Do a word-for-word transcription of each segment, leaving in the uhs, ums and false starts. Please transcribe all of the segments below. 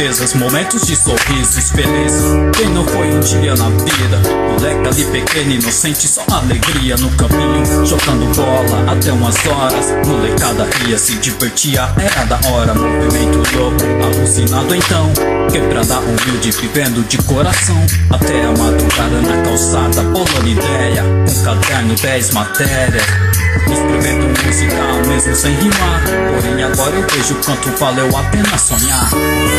tristezas, momentos de sorrisos felizes. Quem não foi um dia na vida? Moleque ali pequeno, inocente, só alegria no caminho, jogando bola até umas horas. Molecada ria, se divertia, era da hora. Movimento louco, alucinado então, quebrada humilde, vivendo de coração. Até a madrugada na calçada, bolando ideia, um caderno, dez matérias, escrevendo música mesmo sem rimar. Porém agora eu vejo quanto valeu a pena sonhar.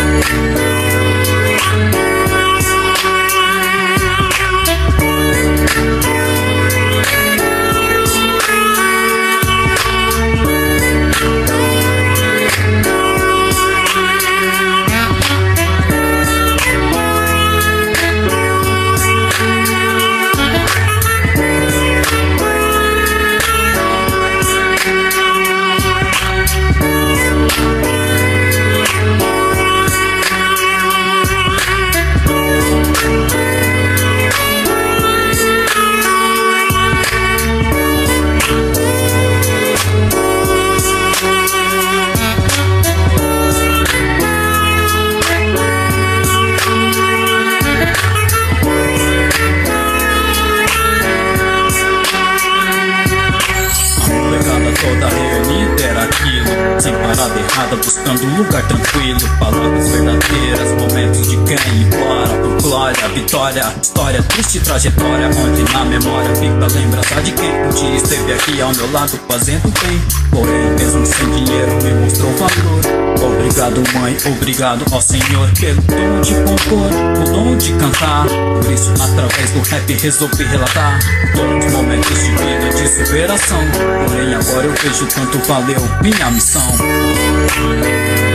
Toda reunida era aquilo, sem parada errada, buscando um lugar tranquilo. Palavras verdadeiras, momentos de quem implora por glória, vitória, história, triste trajetória, onde na memória fica a lembrança de quem um dia esteve aqui ao meu lado fazendo bem. Porém mesmo sem dinheiro me mostrou valor. Obrigado mãe, obrigado ó Senhor, pelo dom de compor, o dom de cantar. Por isso através do rap resolvi relatar todos os momentos de vida, de superação. Porém agora eu vejo quanto valeu minha missão.